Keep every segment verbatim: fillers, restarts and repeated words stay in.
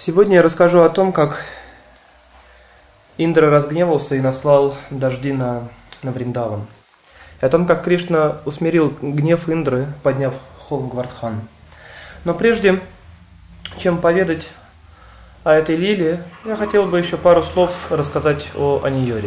Сегодня я расскажу о том, как Индра разгневался и наслал дожди на, на Вриндаван. И о том, как Кришна усмирил гнев Индры, подняв холм Гвардхан. Но прежде чем поведать о этой лиле, я хотел бы еще пару слов рассказать о Анийоре.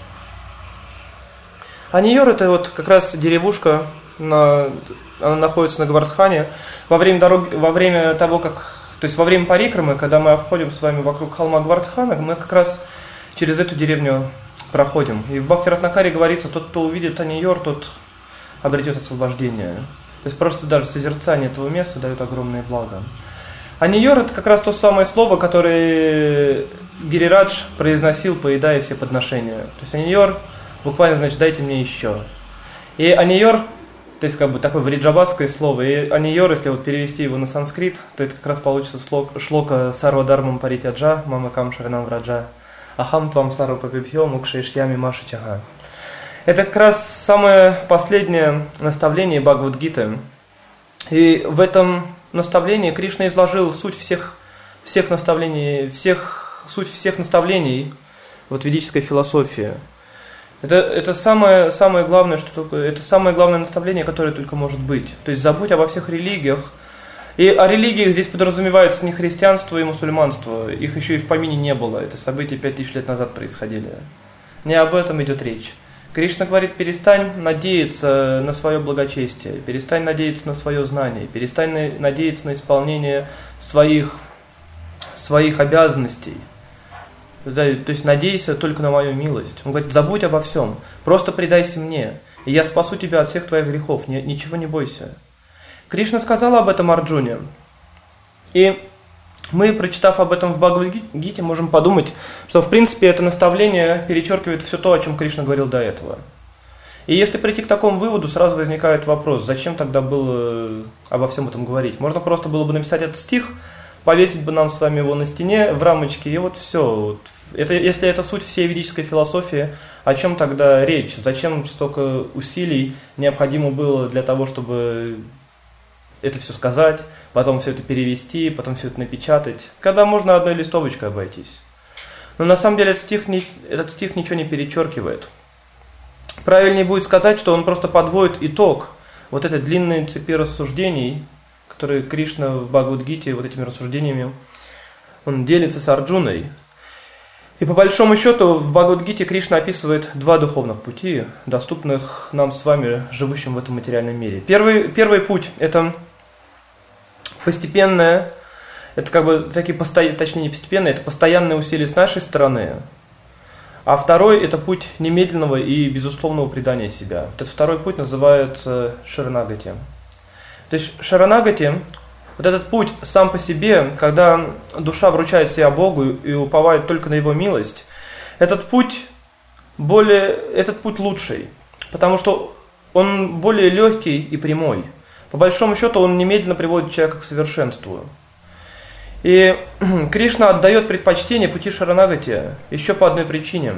Анийор — это вот как раз деревушка, на, она находится на Гвардхане. Во время, дороги, во время того, как... То есть во время парикрамы, когда мы обходим с вами вокруг холма Гвардхана, мы как раз через эту деревню проходим. И в Бхакти-Ратнакаре говорится, тот, кто увидит Анийор, тот обретет освобождение. То есть просто даже созерцание этого места дает огромное благо. Анийор — это как раз то самое слово, которое Гирирадж произносил, поедая все подношения. То есть Анийор буквально значит «дайте мне еще». И Анийор, то есть как бы такое вриджабасское слово, и Анийор, если вот перевести его на санскрит, то это как раз получится слог, шлока «Сарва дармам паритяджа, мама кам шаранам враджа, ахам твам сарва папипьё мукшейшьями машичага». Это как раз самое последнее наставление Бхагавад-гиты. И в этом наставлении Кришна изложил суть всех, всех наставлений, всех, суть всех наставлений вот, ведической философии. Это, это самое, самое главное, что только, это самое главное наставление, которое только может быть. То есть забудь обо всех религиях. И о религиях здесь подразумевается не христианство и мусульманство. Их еще и в помине не было. Это события пять тысяч лет назад происходили. Не об этом идет речь. Кришна говорит, перестань надеяться на свое благочестие, перестань надеяться на свое знание, перестань надеяться на исполнение своих, своих обязанностей. То есть надейся только на мою милость. Он говорит, забудь обо всем, просто предайся мне, и я спасу тебя от всех твоих грехов, ничего не бойся. Кришна сказал об этом Арджуне. И мы, прочитав об этом в Бхагавад-гите, можем подумать, что в принципе это наставление перечеркивает все то, о чем Кришна говорил до этого. И если прийти к такому выводу, сразу возникает вопрос, зачем тогда было обо всем этом говорить? Можно просто было бы написать этот стих, повесить бы нам с вами его на стене в рамочке, и вот все. Это, если это суть всей ведической философии, о чем тогда речь? Зачем столько усилий необходимо было для того, чтобы это все сказать, потом все это перевести, потом все это напечатать, когда можно одной листовочкой обойтись? Но на самом деле этот стих, не, этот стих ничего не перечеркивает. Правильнее будет сказать, что он просто подводит итог вот этой длинной цепи рассуждений, которые Кришна в Бхагавад-гите вот этими рассуждениями он делится с Арджуной. И по большому счету в Бхагавад-гите Кришна описывает два духовных пути, доступных нам с вами, живущим в этом материальном мире. Первый, первый путь – это постепенное, это как бы такие постоянные, точнее не постепенное, это постоянные усилия с нашей стороны. А второй – это путь немедленного и безусловного предания себя. Этот второй путь называется шаранагати. То есть шаранагати, вот этот путь сам по себе, когда душа вручает себя Богу и уповает только на Его милость, этот путь, более, этот путь лучший, потому что он более легкий и прямой. По большому счету он немедленно приводит человека к совершенству. И Кришна отдает предпочтение пути шаранагати еще по одной причине.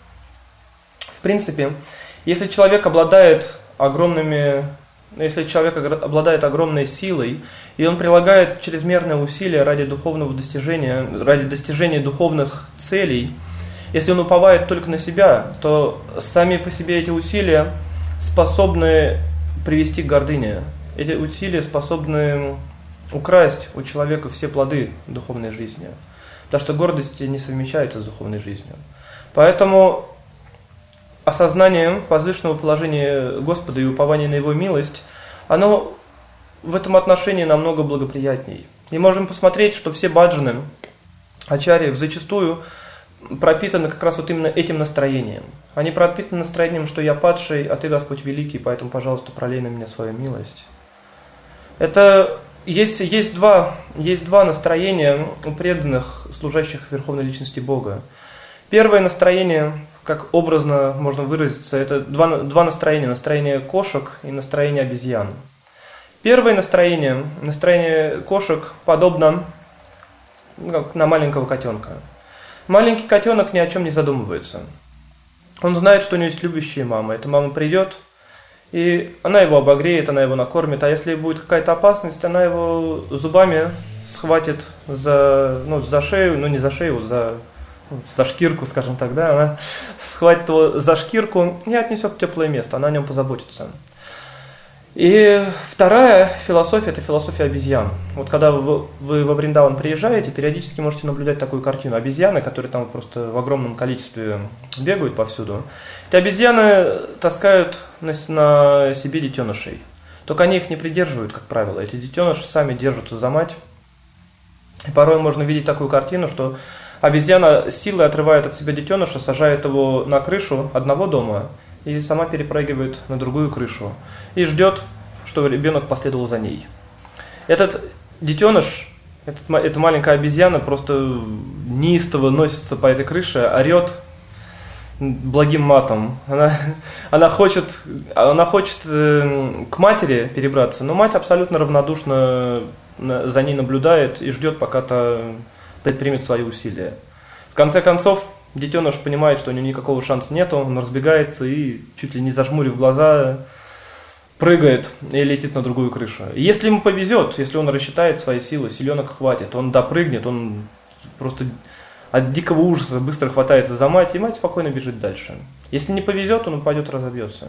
В принципе, если человек обладает огромными... Если человек обладает огромной силой, и он прилагает чрезмерные усилия ради духовного достижения, ради достижения духовных целей, если он уповает только на себя, то сами по себе эти усилия способны привести к гордыне. Эти усилия способны украсть у человека все плоды духовной жизни, потому что гордость не совмещается с духовной жизнью. Поэтому осознание возвышенного положения Господа и упование на Его милость, оно в этом отношении намного благоприятней. И можем посмотреть, что все баджаны, ачарьи, зачастую пропитаны как раз вот именно этим настроением. Они пропитаны настроением, что я падший, а Ты, Господь, великий, поэтому, пожалуйста, пролей на меня свою милость. Это есть, есть, два, есть два настроения у преданных, служащих Верховной Личности Бога. Первое настроение, как образно можно выразиться, это два, два настроения. Настроение кошек и настроение обезьян. Первое настроение, настроение кошек, подобно как на маленького котенка. Маленький котенок ни о чем не задумывается. Он знает, что у него есть любящая мама. Эта мама придет, и она его обогреет, она его накормит. А если будет какая-то опасность, она его зубами схватит за, ну, за шею, ну не за шею, за, ну, за шкирку, скажем так, да, она схватит его за шкирку и отнесет в теплое место, она о нем позаботится. И вторая философия – это философия обезьян. Вот когда вы, вы во Вриндаван приезжаете, периодически можете наблюдать такую картину. Обезьяны, которые там просто в огромном количестве бегают повсюду. Эти обезьяны таскают на, на себе детенышей. Только они их не придерживают, как правило. Эти детеныши сами держатся за мать. И порой можно видеть такую картину, что обезьяна силой отрывает от себя детеныша, сажает его на крышу одного дома и сама перепрыгивает на другую крышу. И ждет, что ребенок последовал за ней. Этот детеныш, этот, эта маленькая обезьяна просто неистово носится по этой крыше, орет благим матом. Она, она хочет, она хочет э, к матери перебраться, но мать абсолютно равнодушно за ней наблюдает и ждет, пока та предпримет свои усилия. В конце концов, детеныш понимает, что у него никакого шанса нету, он разбегается и, чуть ли не зажмурив глаза, прыгает и летит на другую крышу. И если ему повезет, если он рассчитает свои силы, силенок хватит, он допрыгнет, он просто от дикого ужаса быстро хватается за мать, и мать спокойно бежит дальше. Если не повезет, он упадет и разобьется.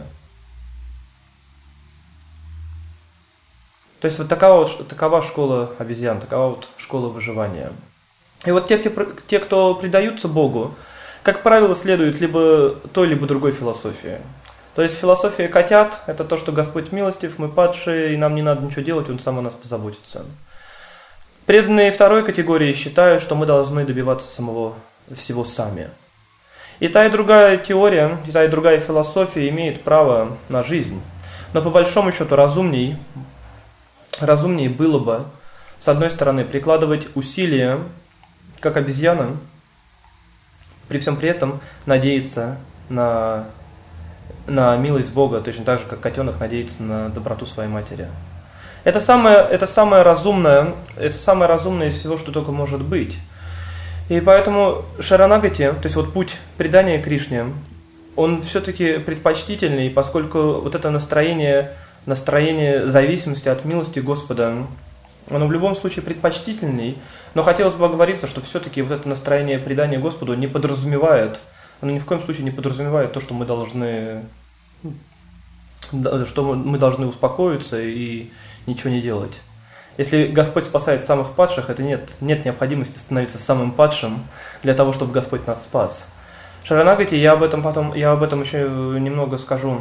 То есть вот такова, вот, такова школа обезьян, такова вот школа выживания. И вот те, те, кто предаются Богу, как правило, следуют либо той, либо другой философии. То есть философия котят – это то, что Господь милостив, мы падшие, и нам не надо ничего делать, Он сам о нас позаботится. Преданные второй категории считают, что мы должны добиваться самого всего сами. И та, и другая теория, и та, и другая философия имеет право на жизнь. Но по большому счету разумней, разумней было бы, с одной стороны, прикладывать усилия, как обезьяна, при всем при этом надеяться на, на милость Бога, точно так же, как котенок надеется на доброту своей матери. Это самое, это самое разумное, это самое разумное из всего, что только может быть. И поэтому Шаранагати, то есть вот путь предания Кришне, он все-таки предпочтительный, поскольку вот это настроение, настроение зависимости от милости Господа, оно в любом случае предпочтительней, но хотелось бы оговориться, что все-таки вот это настроение предания Господу не подразумевает, оно ни в коем случае не подразумевает то, что мы должны, что мы должны успокоиться и ничего не делать. Если Господь спасает самых падших, это нет, нет необходимости становиться самым падшим для того, чтобы Господь нас спас. Шаранагати, я об этом потом, я об этом еще немного скажу.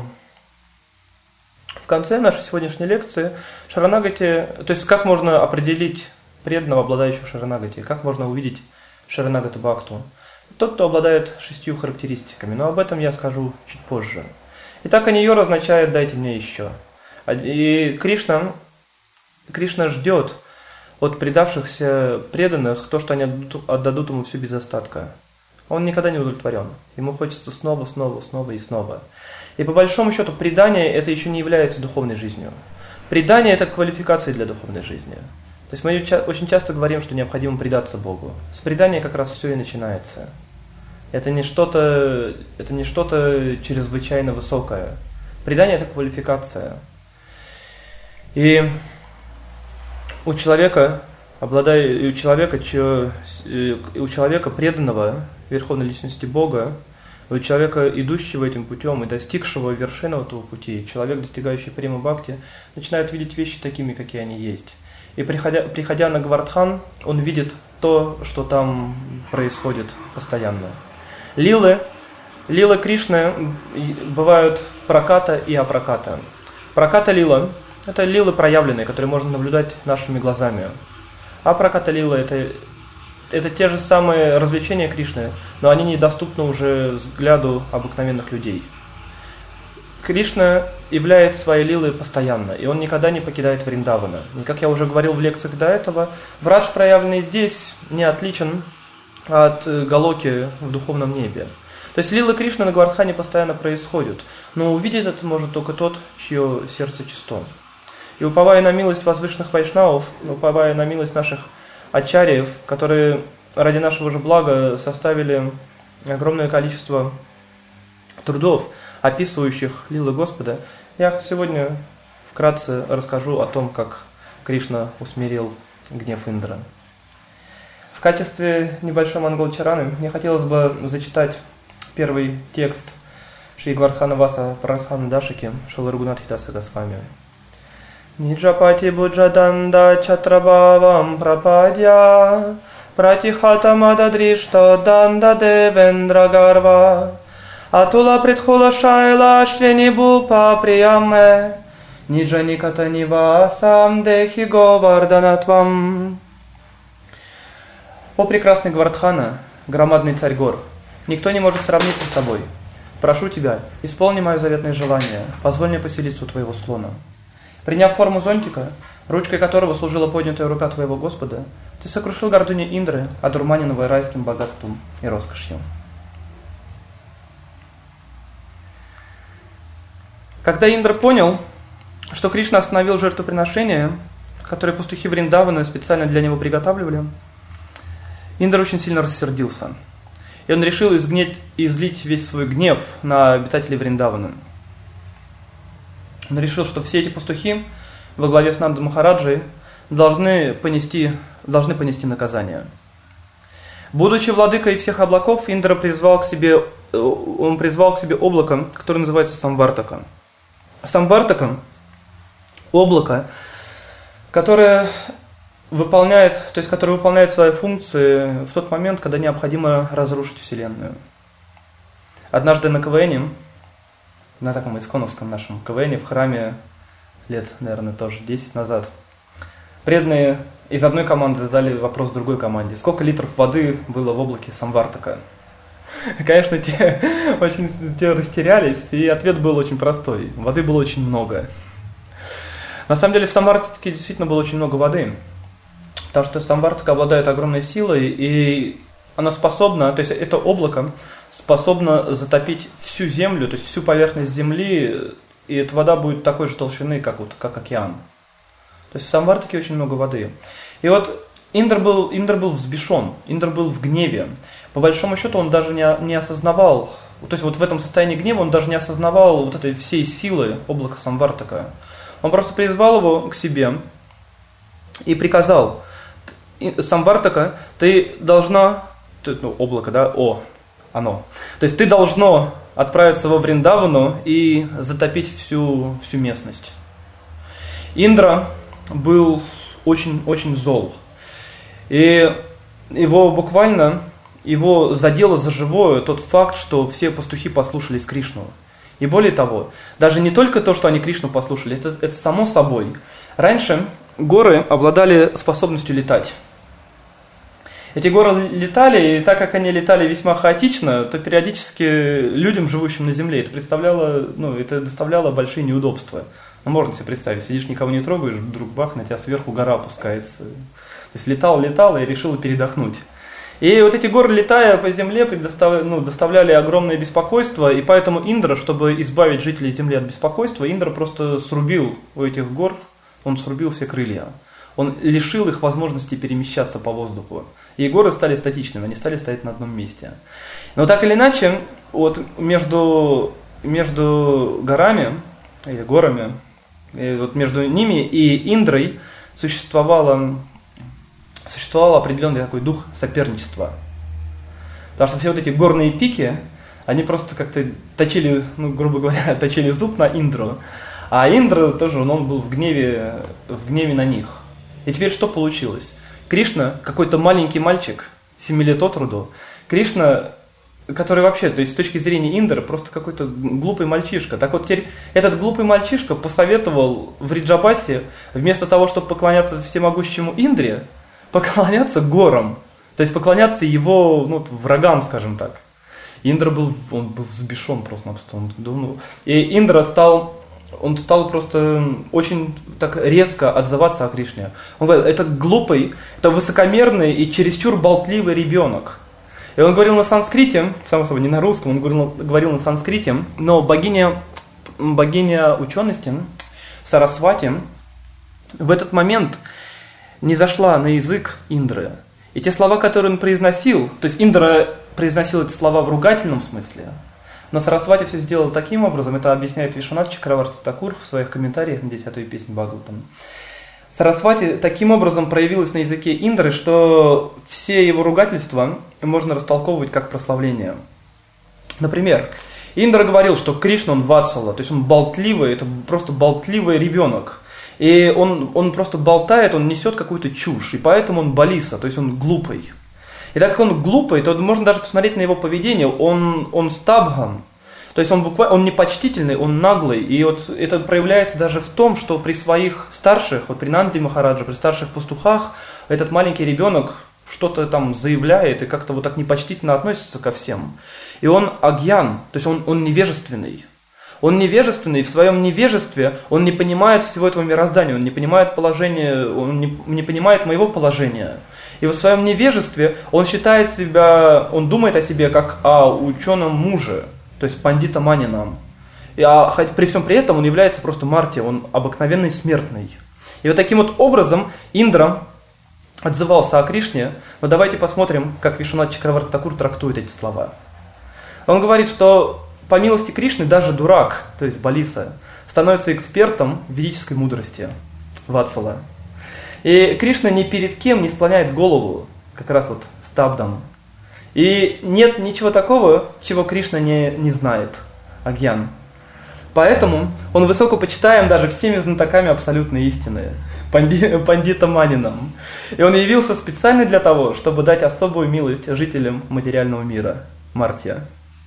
В конце нашей сегодняшней лекции Шаранагати, то есть как можно определить преданного, обладающего Шаранагати, как можно увидеть Шаранагата Бхакту? Тот, кто обладает шестью характеристиками, но об этом я скажу чуть позже. Итак, Аньор означает «дайте мне еще». И Кришна, Кришна ждет от предавшихся преданных то, что они отдадут, отдадут ему все без остатка. Он никогда не удовлетворен. Ему хочется снова, снова, снова и снова. И по большому счету предание это еще не является духовной жизнью. Предание это квалификация для духовной жизни. То есть мы очень часто говорим, что необходимо предаться Богу. С предания как раз все и начинается. Это не что-то, это не что-то чрезвычайно высокое. Предание это квалификация. И у человека, обладая, и у человека, чье, и у человека преданного Верховной Личности Бога, у человека, идущего этим путем и достигшего вершины этого пути, человек, достигающий Према Бхакти, начинает видеть вещи такими, какие они есть. И приходя, приходя на Гавардхан, он видит то, что там происходит постоянно. Лилы, лилы Кришны бывают праката и апраката. Праката лила – это лилы проявленные, которые можно наблюдать нашими глазами. Апраката лила – это, это те же самые развлечения Кришны, но они недоступны уже взгляду обыкновенных людей. Кришна являет свои лилы постоянно, и он никогда не покидает Вриндавана. И как я уже говорил в лекциях до этого, враж, проявленный здесь, не отличен от Галоки в духовном небе. То есть лилы Кришны на Гавардхане постоянно происходят, но увидеть это может только тот, чье сердце чисто. И уповая на милость возвышенных вайшнавов, уповая на милость наших ачарьев, которые ради нашего же блага составили огромное количество трудов, описывающих лилы Господа, я сегодня вкратце расскажу о том, как Кришна усмирил гнев Индра. В качестве небольшой мангалачараны мне хотелось бы зачитать первый текст Шри Гвардхана Васа Прадхана Дашики Шрила Рагунатхидаса Госвами. Ниджапати буджаданда чатрабавам прападья пратихатамада дришта данда девендра гарва атула притхула шайла шлени бупа прияме ниджаниката нивасам дехи говарданатвам. О прекрасный Гвардхана, громадный царь гор, никто не может сравниться с тобой. Прошу тебя, исполни мое заветное желание, позволь мне поселиться у твоего склона. Приняв форму зонтика, ручкой которого служила поднятая рука твоего Господа, ты сокрушил гордыню Индры, одурманенного райским богатством и роскошью. Когда Индра понял, что Кришна остановил жертвоприношение, которое пастухи Вриндавана специально для него приготавливали, Индра очень сильно рассердился. И он решил изгнать, излить весь свой гнев на обитателей Вриндавана. Он решил, что все эти пастухи во главе с Нанда Махараджей должны понести, должны понести наказание. Будучи владыкой всех облаков, Индра призвал к себе, он призвал к себе облако, которое называется Самвартака. Самвартака – облако, которое выполняет, то есть которое выполняет свои функции в тот момент, когда необходимо разрушить Вселенную. Однажды на КВНе, на таком исконовском нашем КВНе в храме лет, наверное, тоже десять назад, преданные из одной команды задали вопрос другой команде: сколько литров воды было в облаке Самвартака? Конечно, те очень те растерялись, и ответ был очень простой. Воды было очень много. На самом деле в Самвартаке действительно было очень много воды. Потому что Самвартака обладает огромной силой, и она способна, то есть это облако способно затопить всю землю, то есть всю поверхность земли, и эта вода будет такой же толщины, как, вот, как океан. То есть в Самвартаке очень много воды. И вот Индра был, Индра был взбешен, Индра был в гневе. По большому счету он даже не, не осознавал, то есть вот в этом состоянии гнева он даже не осознавал вот этой всей силы облака Самвартака. Он просто призвал его к себе и приказал: Самвартака, ты должна, ну, облако, да, о, оно. То есть ты должно отправиться во Вриндавану и затопить всю, всю местность. Индра был очень-очень зол. И его буквально, его задело за живое тот факт, что все пастухи послушались Кришну. И более того, даже не только то, что они Кришну послушали, это, это само собой. Раньше горы обладали способностью летать. Эти горы летали, и так как они летали весьма хаотично, то периодически людям, живущим на земле, это представляло, ну, это доставляло большие неудобства. Ну, можно себе представить, сидишь, никого не трогаешь, вдруг бах, на тебя сверху гора опускается. То есть летал, летал и решил передохнуть. И вот эти горы, летая по земле, предостав... ну, доставляли огромное беспокойство, и поэтому Индра, чтобы избавить жителей земли от беспокойства, Индра просто срубил у этих гор, он срубил все крылья. Он лишил их возможности перемещаться по воздуху. И горы стали статичными, они стали стоять на одном месте. Но так или иначе, вот между, между горами, или горами, и вот между ними и Индрой существовало, существовал определенный такой дух соперничества. Потому что все вот эти горные пики, они просто как-то точили, ну, грубо говоря, точили зуб на Индру. А Индра тоже, он был в гневе, в гневе на них. И теперь что получилось? Кришна, какой-то маленький мальчик, семи лет от роду, Кришна, который вообще, то есть с точки зрения Индры, просто какой-то глупый мальчишка. Так вот теперь этот глупый мальчишка посоветовал в Риджабасе, вместо того, чтобы поклоняться всемогущему Индре, поклоняться горам. То есть поклоняться его, ну, врагам, скажем так. Индра был, он был взбешен просто-напросто. Ну, и Индра стал... Он стал просто очень так резко отзываться о Кришне. Он говорил: это глупый, это высокомерный и чересчур болтливый ребенок. И он говорил на санскрите, само собой, не на русском, он говорил, говорил на санскрите, но богиня, богиня учености, Сарасвати, в этот момент не зашла на язык Индры. И те слова, которые он произносил, то есть Индра произносил эти слова в ругательном смысле, но Сарасвати все сделал таким образом, это объясняет Вишванат Чакраварти Такур в своих комментариях на десятую песню Бхагаватам. Сарасвати таким образом проявилось на языке Индры, что все его ругательства можно растолковывать как прославление. Например, Индра говорил, что Кришна, он ватсала, то есть он болтливый, это просто болтливый ребенок. И он, он просто болтает, он несет какую-то чушь, и поэтому он балиса, то есть он глупый. И так как он глупый, то можно даже посмотреть на его поведение, он, он стабган, то есть он, буквально, он непочтительный, он наглый. И вот это проявляется даже в том, что при своих старших, вот при Нанди Махараджа, при старших пастухах, этот маленький ребенок что-то там заявляет и как-то вот так непочтительно относится ко всем. И он агьян, то есть он, он невежественный. Он невежественный, и в своем невежестве он не понимает всего этого мироздания, он не понимает положение, он не, не понимает моего положения. И в своем невежестве он считает себя, он думает о себе как о ученом муже, то есть пандита манинам. И, а хоть при всем при этом он является просто марти, он обыкновенный смертный. И вот таким вот образом Индра отзывался о Кришне. Но давайте посмотрим, как Вишванат Чакраварти Такур трактует эти слова. Он говорит, что по милости Кришны даже дурак, то есть балиса, становится экспертом в ведической мудрости, ватсала. И Кришна ни перед кем не склоняет голову, как раз вот стабдам. И нет ничего такого, чего Кришна не, не знает, агьян. Поэтому он высокопочитаем даже всеми знатоками абсолютной истины, панди, пандита манинам. И он явился специально для того, чтобы дать особую милость жителям материального мира, мартья.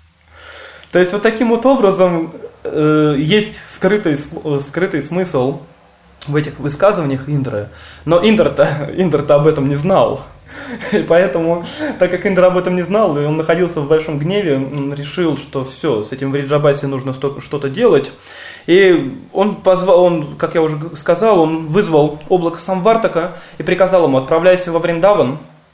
То есть вот таким вот образом э, есть скрытый, скрытый смысл в этих высказываниях Индры. Но Индра-то, Индра-то об этом не знал. И поэтому, так как Индра об этом не знал, и он находился в большом гневе, он решил, что все, с этим Вриджабаси нужно что-то делать. И он позвал, он, как я уже сказал, он вызвал облако Самвартака и приказал ему: отправляйся во Вриндаван,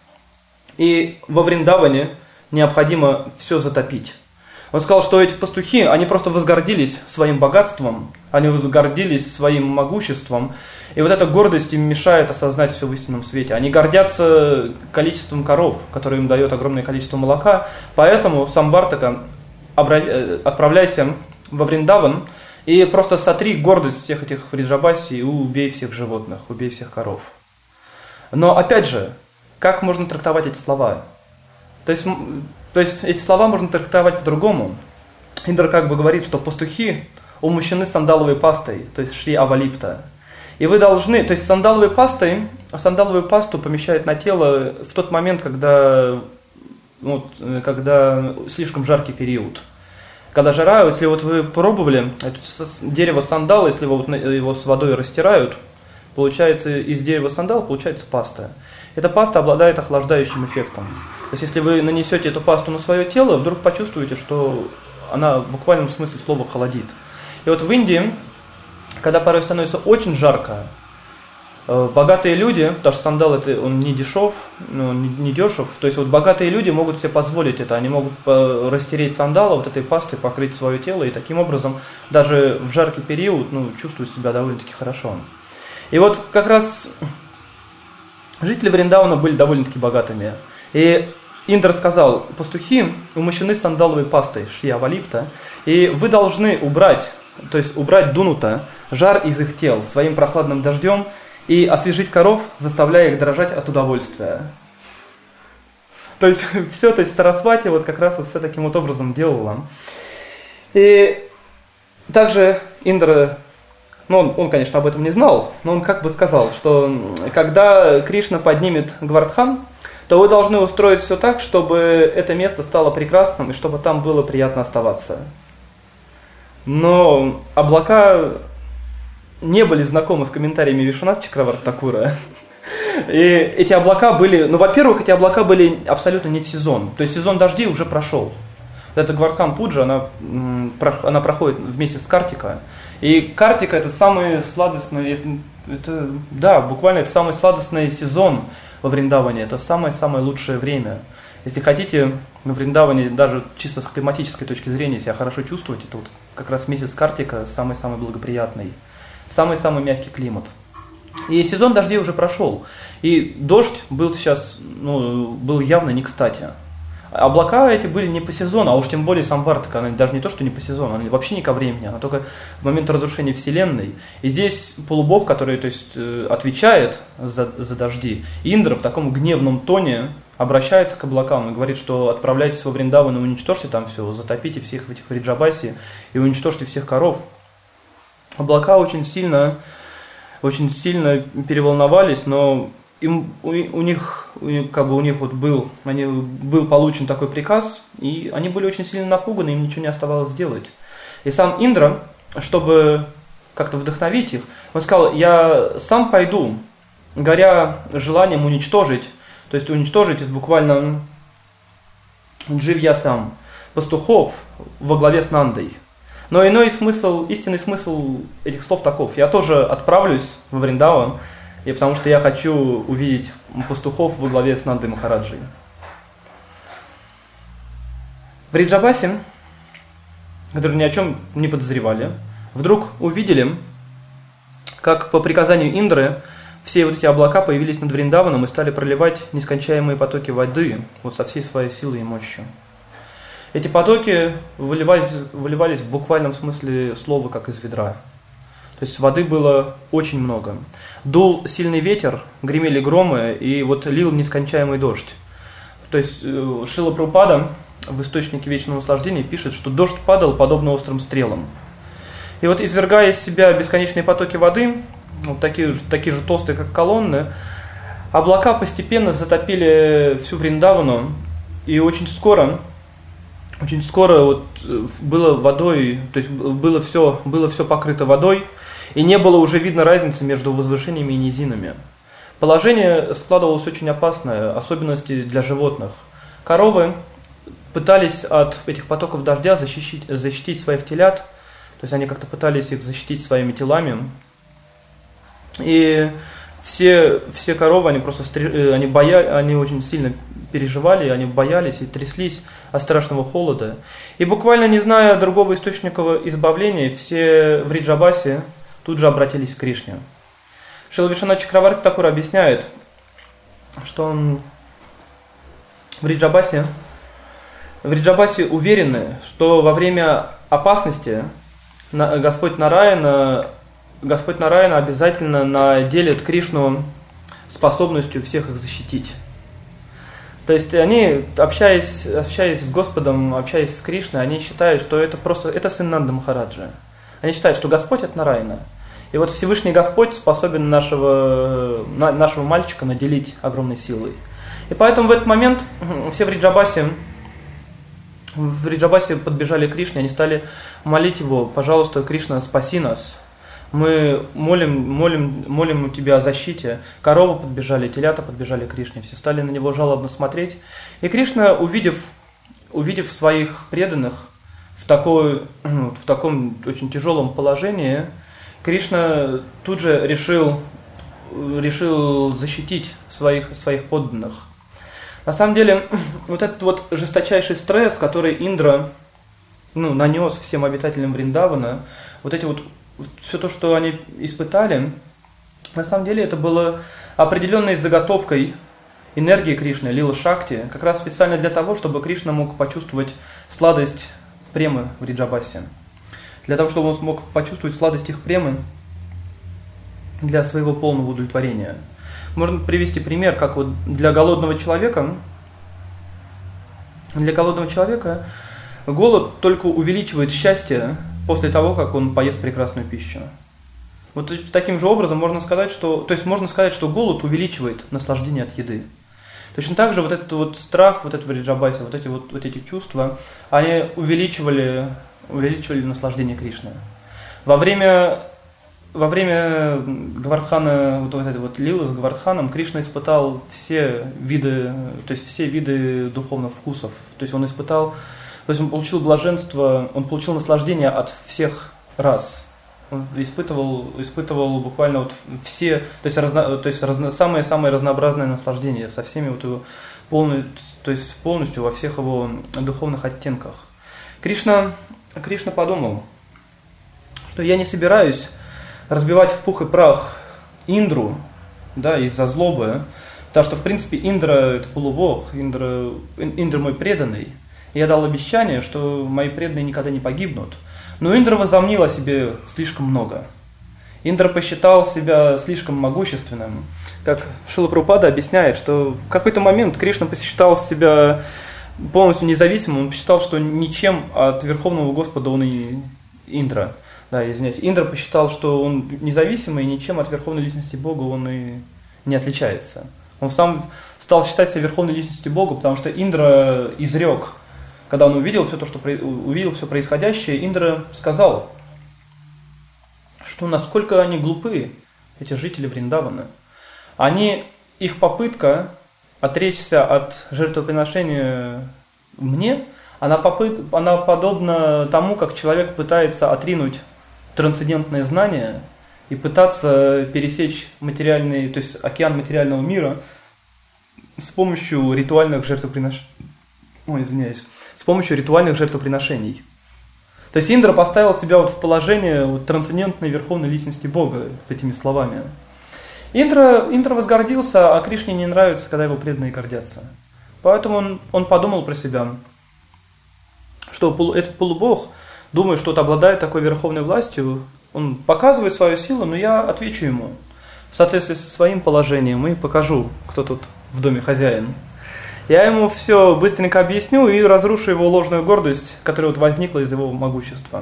и во Вриндаване необходимо все затопить. Он сказал, что эти пастухи, они просто возгордились своим богатством, они возгордились своим могуществом, и вот эта гордость им мешает осознать все в истинном свете. Они гордятся количеством коров, которые им дает огромное количество молока, поэтому, Самвартака, отправляйся во Вриндаван и просто сотри гордость всех этих Вриджабаси и убей всех животных, убей всех коров. Но опять же, как можно трактовать эти слова? То есть, то есть эти слова можно трактовать по-другому. Индра как бы говорит, что пастухи умощены сандаловой пастой, то есть Шри Авалипта. И вы должны, то есть сандаловой пастой, сандаловую пасту помещают на тело в тот момент, когда, ну, когда слишком жаркий период. Когда жара, если вот вы пробовали это дерево сандала, если вот его с водой растирают, получается из дерева сандала получается паста. Эта паста обладает охлаждающим эффектом. То есть если вы нанесете эту пасту на свое тело, вдруг почувствуете, что она в буквальном смысле слова холодит. И вот в Индии, когда порой становится очень жарко, богатые люди, потому что сандал это он не дешев, ну, не, не дешев, то есть вот богатые люди могут себе позволить это, они могут растереть сандала вот этой пастой, покрыть свое тело, и таким образом даже в жаркий период ну, чувствуют себя довольно-таки хорошо. И вот как раз жители Вриндавана были довольно-таки богатыми. И Индра сказал: пастухи умощены сандаловой пастой, Шри Авалипта, и вы должны убрать, то есть убрать дунута, жар из их тел своим прохладным дождем и освежить коров, заставляя их дрожать от удовольствия. То есть все, то есть Сарасвати вот как раз вот все таким вот образом делала. И также Индра, ну он, он, конечно, об этом не знал, но он как бы сказал, что когда Кришна поднимет Гвардхан, то вы должны устроить все так, чтобы это место стало прекрасным и чтобы там было приятно оставаться. Но облака не были знакомы с комментариями Вишванат Чакраварти Такура. И эти облака были, ну, во-первых, эти облака были абсолютно не в сезон. То есть сезон дождей уже прошел. Эта Гвардхан Пуджа, она, она проходит в месяц Картика. И Картика это самый сладостный, это, это, да, буквально это самый сладостный сезон во Вриндаване. Это самое-самое лучшее время. Если хотите, на Вриндаване даже чисто с климатической точки зрения себя хорошо чувствовать, это вот как раз месяц Картика самый-самый благоприятный. Самый-самый мягкий климат. И сезон дождей уже прошел. И дождь был сейчас, ну, был явно не кстати. облака эти были не по сезону, а уж тем более Самвартака, она даже не то, что не по сезону, она вообще не ко времени, она только в момент разрушения Вселенной. И здесь полубог, который, то есть, отвечает за, за дожди, Индра в таком гневном тоне обращается к облакам и говорит, что отправляйтесь во Вриндаван и уничтожьте там все, затопите всех в этих Вриджабасе и уничтожьте всех коров. Облака очень сильно, очень сильно переволновались, но им, у, у них, у них, как бы у них вот был, они, был получен такой приказ, и они были очень сильно напуганы, им ничего не оставалось делать. И сам Индра, чтобы как-то вдохновить их, он сказал: я сам пойду, горя желанием уничтожить, то есть уничтожить это буквально дживья сам, пастухов во главе с Нандой. Но иной смысл, истинный смысл этих слов таков: я тоже отправлюсь во Вриндаван, и потому что я хочу увидеть пастухов во главе с Нандой Махараджей. В Вриджабасе, которые ни о чем не подозревали, вдруг увидели, как по приказанию Индры все вот эти облака появились над Вриндаваном и стали проливать нескончаемые потоки воды вот со всей своей силой и мощью. Эти потоки выливались, выливались в буквальном смысле слова, как из ведра. То есть воды было очень много. Дул сильный ветер, гремели громы, и вот лил нескончаемый дождь. То есть Шрила Прабхупада в «Источнике вечного наслаждения» пишет, что дождь падал подобно острым стрелам. И вот, извергая из себя бесконечные потоки воды, вот такие, такие же толстые, как колонны, облака постепенно затопили всю Вриндавану, и очень скоро, очень скоро вот было водой, то есть было все, было все покрыто водой, и не было уже видно разницы между возвышениями и низинами. Положение складывалось очень опасное, особенности для животных. Коровы пытались от этих потоков дождя защитить, защитить своих телят, то есть они как-то пытались их защитить своими телами. И все, все коровы, они просто они, боя, они очень сильно переживали, они боялись и тряслись от страшного холода. И буквально не зная другого источника избавления, все в Вриджабасе тут же обратились к Кришне. Шрила Вишванат Чакраварти Такур объясняет, что он в Вриджабасе, в Вриджабасе уверены, что во время опасности Господь Нараяна, Господь Нараяна обязательно наделит Кришну способностью всех их защитить. То есть они, общаясь, общаясь с Господом, общаясь с Кришной, они считают, что это просто это сын Нанды Махараджа. Они считают, что Господь это Нараяна. И вот Всевышний Господь способен нашего, нашего мальчика наделить огромной силой. И поэтому в этот момент все в Вриджабасе, в Вриджабасе подбежали к Кришне, они стали молить его: пожалуйста, Кришна, спаси нас. Мы молим, молим, молим тебя о защите. Коровы подбежали, телята подбежали к Кришне, все стали на него жалобно смотреть. И Кришна, увидев, увидев своих преданных в, такой, в таком очень тяжелом положении, Кришна тут же решил, решил защитить своих, своих подданных. На самом деле, вот этот вот жесточайший стресс, который Индра ну, нанес всем обитателям Вриндавана, вот эти вот все то, что они испытали, на самом деле это было определенной заготовкой энергии Кришны, Лила Шакти, как раз специально для того, чтобы Кришна мог почувствовать сладость премы в Вриджабасе. Для того, чтобы он смог почувствовать сладость их премы для своего полного удовлетворения. Можно привести пример, как вот для голодного человека, для голодного человека голод только увеличивает счастье после того, как он поест прекрасную пищу. Вот таким же образом можно сказать, что, то есть можно сказать, что голод увеличивает наслаждение от еды. Точно так же вот этот вот страх, вот это Вриджабасе, вот эти вот, вот эти чувства, они увеличивали, увеличивали наслаждение Кришны. Во время, во время Гавардхана, вот, вот этой вот лилы с Гавардханом, Кришна испытал все виды, то есть все виды духовных вкусов. То есть он испытал, то есть он получил блаженство, он получил наслаждение от всех рас. Он испытывал, испытывал буквально вот все, то есть, разно, то есть разно, самое-самое разнообразное наслаждение со всеми вот его полностью, то есть полностью во всех его духовных оттенках. Кришна, Кришна подумал, что я не собираюсь разбивать в пух и прах Индру, да, из-за злобы, Потому что, в принципе, Индра – это полубог, Индра, Индра мой преданный. И я дал обещание, что мои преданные никогда не погибнут. Но Индра возомнил о себе слишком много. Индра посчитал себя слишком могущественным. Как Шрила Прабхупада объясняет, что в какой-то момент Кришна посчитал себя полностью независимым, он посчитал, что ничем от Верховного Господа он и Индра. Да, извиняюсь. Индра посчитал, что он независимый, и ничем от Верховной Личности Бога он и не отличается. Он сам стал считать себя Верховной Личностью Бога, потому что Индра изрек, когда он увидел все то, что увидел все происходящее, Индра сказал, что насколько они глупы, эти жители Вриндавана. Они, их попытка отречься от жертвоприношения мне, она, попыт, она подобна тому, как человек пытается отринуть трансцендентное знание и пытаться пересечь материальный, то есть океан материального мира с помощью ритуальных жертвоприношений. Ой, извиняюсь. С помощью ритуальных жертвоприношений. То есть Индра поставил себя вот в положение вот трансцендентной верховной личности Бога этими словами. Индра, Индра возгордился, а Кришне не нравится, когда его преданные гордятся. Поэтому он, он подумал про себя, что этот полубог, думая, что обладает такой верховной властью, он показывает свою силу, но я отвечу ему в соответствии со своим положением и покажу, кто тут в доме хозяин. Я ему все быстренько объясню и разрушу его ложную гордость, которая вот возникла из его могущества.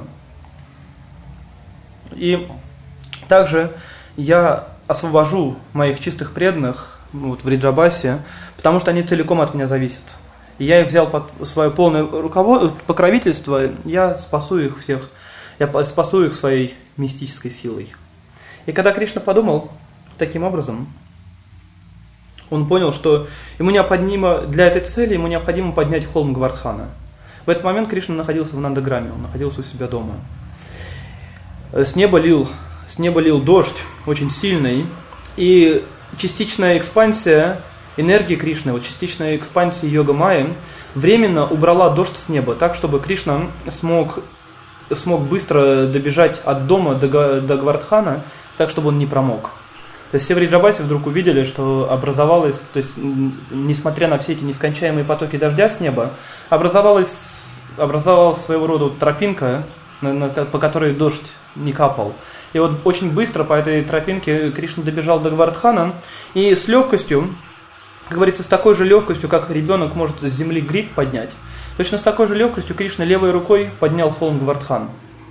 И также я освобожу моих чистых преданных вот, в Вриджабасе, потому что они целиком от меня зависят. И я их взял под свое полное руководство, покровительство, я спасу их всех, я спасу их своей мистической силой. И когда Кришна подумал таким образом, он понял, что ему необходимо, для этой цели ему необходимо поднять холм Гавардхана. В этот момент Кришна находился в Нандаграме, он находился у себя дома. С неба лил, с неба лил дождь очень сильный, и частичная экспансия энергии Кришны, вот частичная экспансия йога-майи временно убрала дождь с неба, так, чтобы Кришна смог, смог быстро добежать от дома до, до Гавардхана, так, чтобы он не промок. То есть все в Вриджабасе вдруг увидели, что образовалось, то есть несмотря на все эти нескончаемые потоки дождя с неба, образовалась, образовалась своего рода тропинка, по которой дождь не капал. И вот очень быстро по этой тропинке Кришна добежал до Гавардхана, и с легкостью, как говорится, с такой же легкостью, как ребенок может с земли гриб поднять, точно с такой же легкостью Кришна левой рукой поднял холм Гавардхан.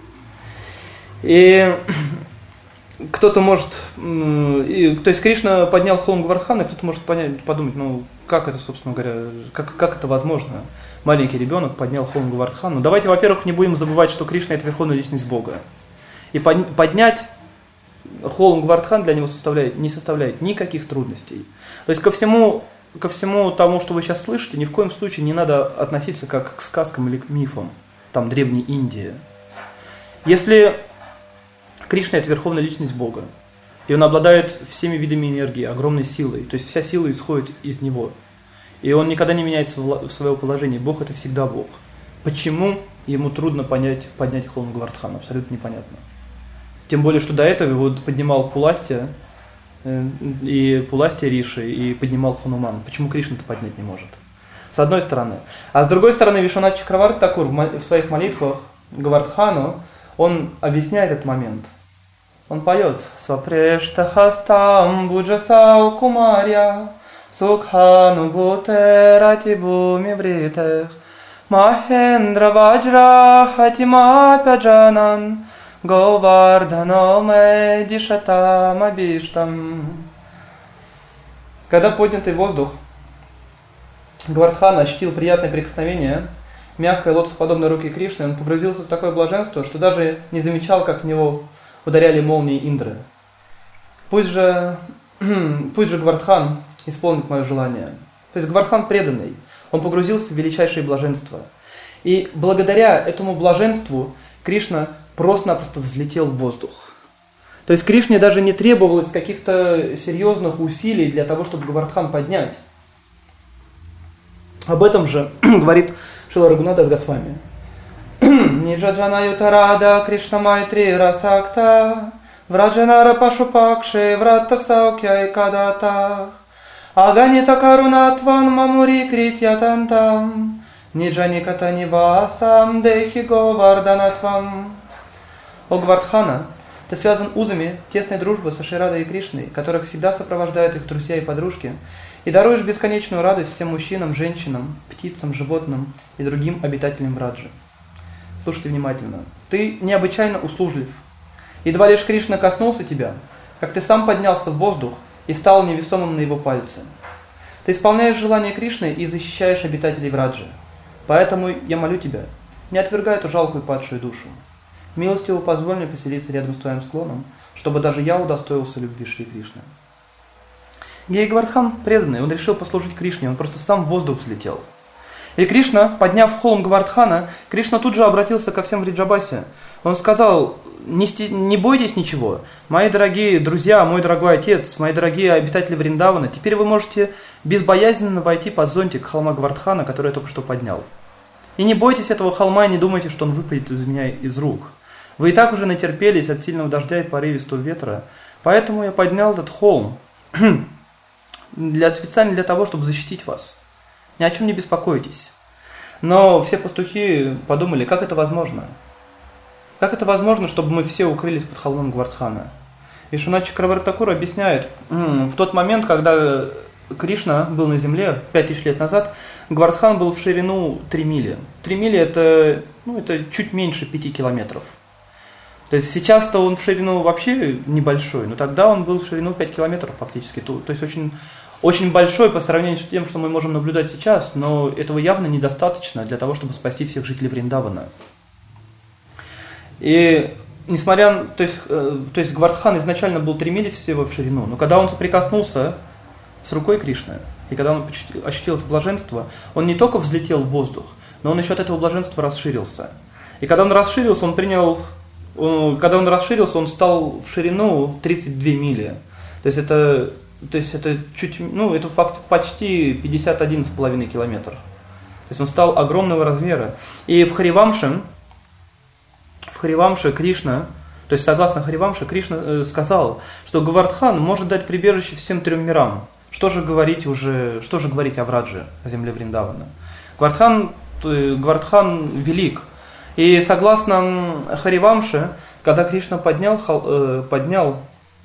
И кто-то может, и, то есть Кришна поднял холм Гавардхана, и кто-то может понять, подумать, ну как это, собственно говоря, как, как это возможно? Маленький ребенок поднял холм Гавардхана. Ну давайте, во-первых, не будем забывать, что Кришна это верховная личность Бога. И поднять холм Гавардхан для него составляет, не составляет никаких трудностей. То есть ко всему, ко всему тому, что вы сейчас слышите, ни в коем случае не надо относиться как к сказкам или к мифам, там, Древней Индии. Если Кришна – это верховная личность Бога, и он обладает всеми видами энергии, огромной силой, то есть вся сила исходит из него, и он никогда не меняется в свое положение, Бог – это всегда Бог. Почему ему трудно понять, поднять холм Гавардхан? Абсолютно непонятно. Тем более, что до этого его поднимал Пуластья, и Пуластья Риши, и поднимал Хануман. Почему Кришна-то поднять не может? С одной стороны. А с другой стороны, Вишванат Чакраварти Такур в своих молитвах Гавардхану, он объясняет этот момент. Он поет «Свапрештахастам буджасау кумарья сукхану буте ратибуми вритех махендра ваджра хатима пяджанан Говардхано дишатам абиштам». Когда поднятый воздух Гавардхана ощутил приятное прикосновение мягкой лотосоподобной руки Кришны, он погрузился в такое блаженство, что даже не замечал, как в него ударяли молнии Индры. Пусть же, пусть же Гавардхан исполнит мое желание. То есть Гавардхан преданный, он погрузился в величайшее блаженство. И благодаря этому блаженству Кришна просто-напросто взлетел в воздух. То есть Кришне даже не требовалось каких-то серьезных усилий для того, чтобы Гавардхан поднять. Об этом же говорит Шрила Рагунатас Госвами. Ниджаджана ютарада Кришна майтри расакта враджанара пашупакши врата саукьяй кадата Аганита карунатван мамури критьятантам, ниджани катанивасам дехиго варданатвам. О Гвардхана, ты связан узами тесной дружбы со Шри Радой и Кришной, которых всегда сопровождают их друзья и подружки, и даруешь бесконечную радость всем мужчинам, женщинам, птицам, животным и другим обитателям Браджи. Слушайте внимательно. Ты необычайно услужлив. Едва лишь Кришна коснулся тебя, как ты сам поднялся в воздух и стал невесомым на его пальце. Ты исполняешь желание Кришны и защищаешь обитателей Враджи. Поэтому я молю тебя, не отвергай эту жалкую падшую душу. Милостиво позволь мне поселиться рядом с твоим склоном, чтобы даже я удостоился любви Шри Кришны. Гей Гвардхан преданный, он решил послужить Кришне, он просто сам в воздух взлетел. И Кришна, подняв холм Гвардхана, Кришна тут же обратился ко всем в Вриджабасе. Он сказал: не, сти... не бойтесь ничего, мои дорогие друзья, мой дорогой отец, мои дорогие обитатели Вриндавана, теперь вы можете безбоязненно войти под зонтик холма Гвардхана, который я только что поднял. И не бойтесь этого холма, и не думайте, что он выпадет из меня из рук. Вы и так уже натерпелись от сильного дождя и порывистого ветра, поэтому я поднял этот холм для, специально для того, чтобы защитить вас. Ни о чем не беспокойтесь. Но все пастухи подумали, как это возможно? Как это возможно, чтобы мы все укрылись под холмом Гвардхана? И Шунат Чакраварти Такур объясняет, в тот момент, когда Кришна был на земле, пять тысяч лет назад, Гвардхан был в ширину три мили. три мили это, ну, это чуть меньше пяти километров. То есть сейчас-то он в ширину вообще небольшой, но тогда он был в ширину пять километров фактически. То, то есть очень, очень большой по сравнению с тем, что мы можем наблюдать сейчас, но этого явно недостаточно для того, чтобы спасти всех жителей Вриндавана. И несмотря, то есть, то есть Гвардхан изначально был три мили всего в ширину, но когда он соприкоснулся с рукой Кришны, и когда он ощутил это блаженство, он не только взлетел в воздух, но он еще от этого блаженства расширился. И когда он расширился, он принял, он, когда он расширился, он стал в ширину тридцать две мили. То есть это, то есть это чуть, ну, это факт почти пятьдесят один с половиной километр. То есть он стал огромного размера. И в Харивамше, в Харивамше Кришна, то есть согласно Харивамше, Кришна сказал, что Гвардхан может дать прибежище всем трем мирам. Что же говорить уже, что же говорить о Врадже, о земле Вриндавана? Гвардхан, Гвардхан велик. И согласно Харивамше, когда Кришна поднял, поднял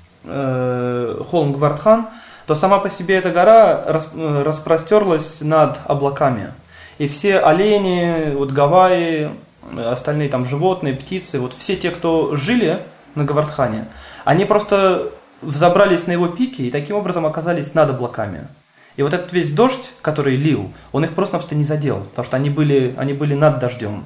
э, холм Гвардхан, то сама по себе эта гора распростерлась над облаками. И все олени, вот Гавайи, остальные там животные, птицы, вот все те, кто жили на Гвардхане, они просто взобрались на его пики и таким образом оказались над облаками. И вот этот весь дождь, который лил, он их просто-напросто не задел, потому что они были, они были над дождем.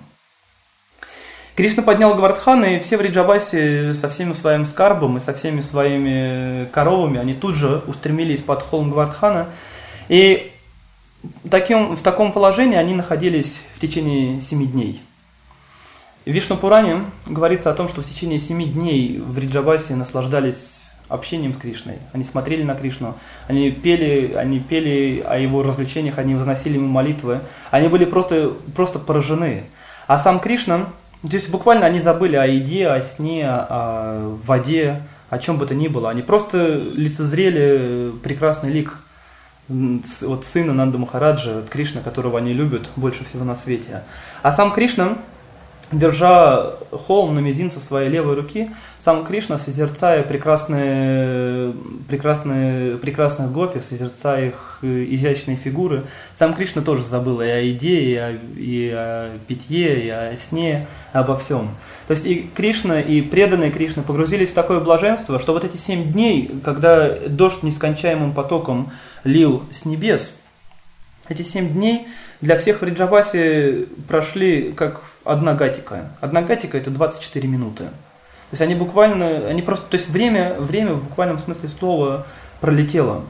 Кришна поднял Гвардхан, и все в Вриджабасе со всем своим скарбом и со всеми своими коровами, они тут же устремились под холм Гвардхана. И таким, в таком положении они находились в течение семи дней. В Вишну Пуране говорится о том, что в течение семи дней в Вриджабасе наслаждались общением с Кришной. Они смотрели на Кришну, они пели, они пели о его развлечениях, они возносили ему молитвы. Они были просто, просто поражены. А сам Кришна, то есть буквально они забыли о еде, о сне, о воде, о чем бы то ни было. Они просто лицезрели прекрасный лик вот сына Нанда Махараджа, Кришна, которого они любят больше всего на свете. А сам Кришна, держа холм на мизинце своей левой руки, сам Кришна, созерцая прекрасные, прекрасные, прекрасных гопи, созерцая их изящные фигуры, сам Кришна тоже забыл и о еде, и о, и о питье, и о сне, обо всем. То есть и Кришна, и преданные Кришны погрузились в такое блаженство, что вот эти семь дней, когда дождь нескончаемым потоком лил с небес, эти семь дней для всех в Вриджабасе прошли как одна гатика. Одна гатика это двадцать четыре минуты. То есть они буквально, они просто, то есть время, время в буквальном смысле слова пролетело.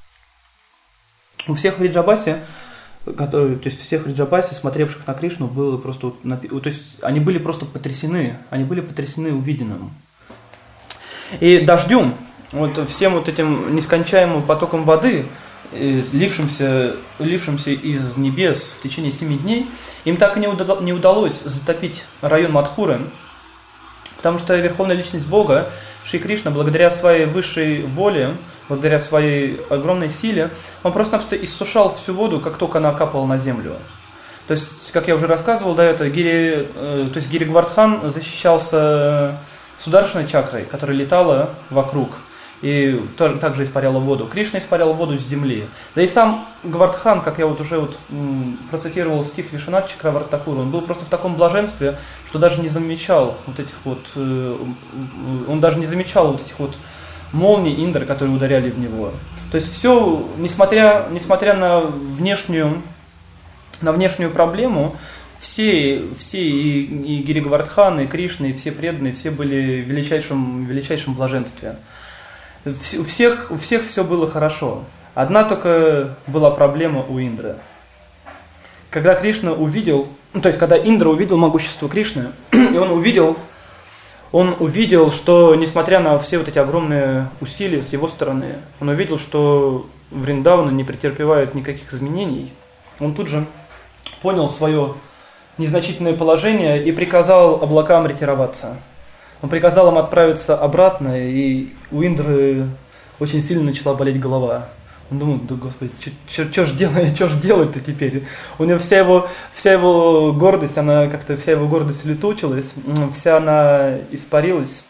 У всех в Вриджабасе, которые, то есть всех в Вриджабасе, смотревших на Кришну, было просто, то есть они были просто потрясены, они были потрясены увиденным. И дождем, вот всем вот этим нескончаемым потоком воды, лившимся, лившимся из небес в течение семи дней, им так и не, уда- не удалось затопить район Мадхуры, потому что Верховная Личность Бога, Шри Кришна, благодаря своей высшей воле, благодаря своей огромной силе, он просто-напросто иссушал всю воду, как только она капала на землю. То есть, как я уже рассказывал до этого, Гири, э, то есть Гири Говардхан защищался сударшиной чакрой, которая летала вокруг и тоже, также испаряла воду. Кришна испарял воду с земли. Да и сам Говардхан, как я вот уже вот, м, процитировал стих Вишванатха Чакравартхакура, он был просто в таком блаженстве, что даже не замечал вот этих вот, э, он даже не замечал вот этих вот молний Индры, которые ударяли в него. То есть все, несмотря, несмотря на внешнюю на внешнюю проблему, все, все и, и Гири Говардхан, и Кришна, и все преданные, все были в величайшем, величайшем блаженстве. У всех, у всех все было хорошо. Одна только была проблема у Индры. Когда Кришна увидел, ну, то есть когда Индра увидел могущество Кришны, и он увидел, он увидел, что несмотря на все вот эти огромные усилия с его стороны, он увидел, что Вриндавана не претерпевает никаких изменений, он тут же понял свое незначительное положение и приказал облакам ретироваться. Он приказал им отправиться обратно, и у Индры очень сильно начала болеть голова. Он думал, да господи, что ж делать, что ж делать-то теперь? У него вся его, вся его гордость, она как-то вся его гордость улетучилась, вся она испарилась.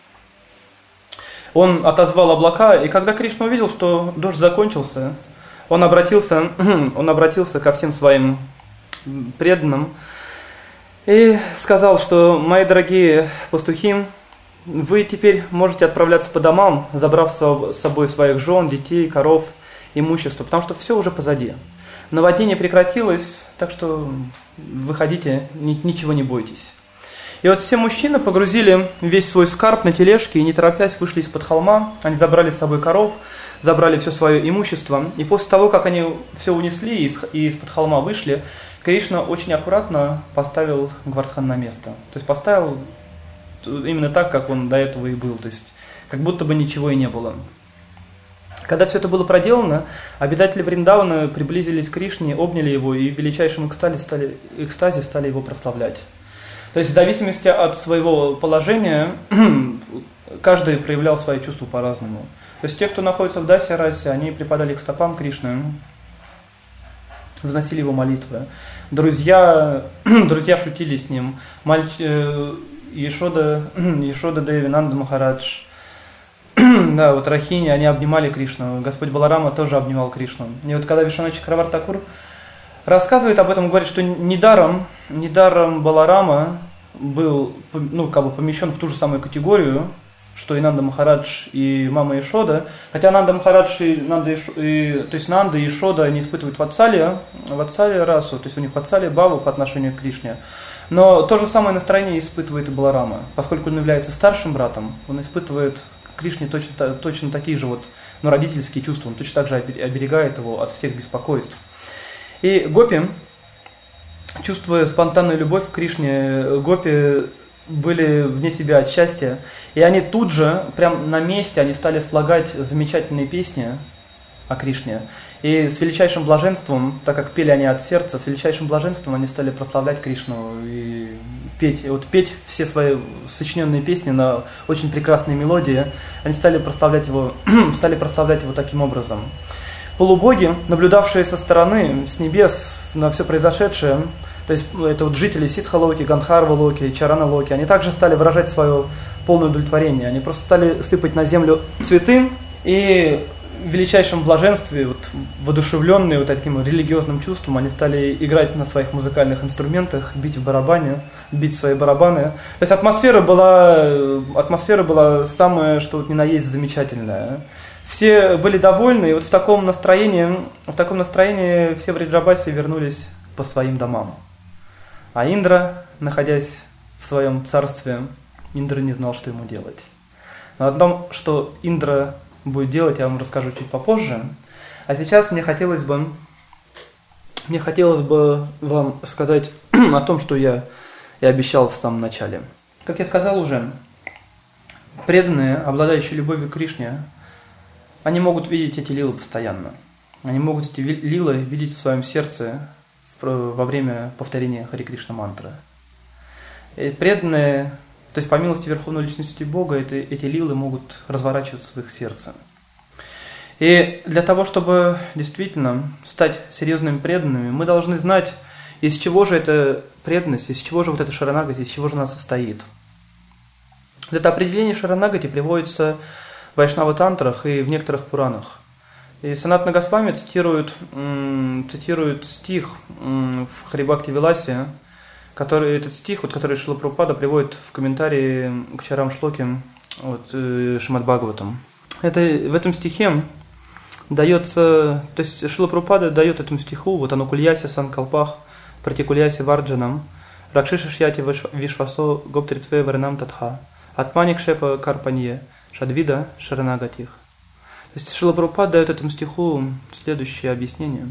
Он отозвал облака, и когда Кришна увидел, что дождь закончился, он обратился, он обратился ко всем своим преданным и сказал, что мои дорогие пастухи, вы теперь можете отправляться по домам, забрав с собой своих жен, детей, коров, имущество, потому что все уже позади. Наводнение прекратилось, так что выходите, ничего не бойтесь. И вот все мужчины погрузили весь свой скарб на тележки и, не торопясь, вышли из-под холма. Они забрали с собой коров, забрали все свое имущество. И после того, как они все унесли и из-под холма вышли, Кришна очень аккуратно поставил Говардхан на место. То есть поставил именно так, как он до этого и был. То есть как будто бы ничего и не было. Когда все это было проделано, обитатели Вриндавана приблизились к Кришне, обняли его и в величайшем экстазе стали, экстазе стали его прославлять. То есть в зависимости от своего положения каждый проявлял свои чувства по-разному. То есть те, кто находится в Даси-расе, они припадали к стопам Кришны, возносили его молитвы. Друзья, друзья шутили с ним. Мальч... Ешода, Ешода Деви, Нанда Махарадж, да, вот Рахини, они обнимали Кришну. Господь Баларама тоже обнимал Кришну. И вот когда Вишванатха Чакравартхакур рассказывает об этом, говорит, что недаром, недаром Баларама был, ну, как бы помещен в ту же самую категорию, что и Нанда Махарадж, и мама Ешода. Хотя Нанда Махарадж и Нанда, и, то есть Нанда и Ешода, они испытывают ватсалия, ватсалия расу, то есть у них ватсалия бхава по отношению к Кришне. Но то же самое настроение испытывает и Баларама. Поскольку он является старшим братом, он испытывает к Кришне точно, точно такие же вот, ну, родительские чувства, он точно так же оберегает его от всех беспокойств. И гопи, чувствуя спонтанную любовь к Кришне, гопи были вне себя от счастья, и они тут же, прям на месте, они стали слагать замечательные песни о Кришне. И с величайшим блаженством, так как пели они от сердца, с величайшим блаженством они стали прославлять Кришну и петь, и вот петь все свои сочиненные песни на очень прекрасные мелодии. Они стали прославлять его, стали прославлять его таким образом. Полубоги, наблюдавшие со стороны, с небес на все произошедшее, то есть это вот жители Ситха-локи, Гандхарва-локи, Чарана-локи, они также стали выражать свое полное удовлетворение. Они просто стали сыпать на землю цветы и в величайшем блаженстве, вот, воодушевленные вот таким религиозным чувством, они стали играть на своих музыкальных инструментах, бить в барабане, бить в свои барабаны. То есть атмосфера была, атмосфера была самая, что вот ни на есть, замечательная. Все были довольны, и вот в таком настроении, в таком настроении все в Вриджабасе вернулись по своим домам. А Индра, находясь в своем царстве, Индра не знал, что ему делать. Но о том, что Индра будет делать, я вам расскажу чуть попозже. А сейчас мне хотелось бы, мне хотелось бы вам сказать о том, что я и обещал в самом начале. Как я сказал уже, преданные, обладающие любовью к Кришне, они могут видеть эти лилы постоянно. Они могут эти лилы видеть в своем сердце во время повторения Хари Кришна мантры. И преданные, то есть по милости Верховной Личности Бога, это, эти лилы могут разворачиваться в их сердце. И для того, чтобы действительно стать серьезными преданными, мы должны знать, из чего же эта преданность, из чего же вот эта шаранагати, из чего же она состоит. Вот это определение шаранагати приводится в Вайшнава-тантрах и в некоторых пуранах. И Санатана Госвами цитирует, цитирует стих в Харибхакти-виласе, который, этот стих, вот, который Шрила Прабхупада приводит в комментарии к Чарам Шлоке вот, Шримад Бхагаватам. Это, в этом стихе дается, то есть Шрила Прабхупада дает этому стиху, вот анукульяси санкалпах, пратикульяси варджанам, ракшишишьяти вишвасо гоптритве варнам татха, атманик шепа карпанье, шадвида шаранагатих. То есть Шрила Прабхупада дает этому стиху следующее объяснение.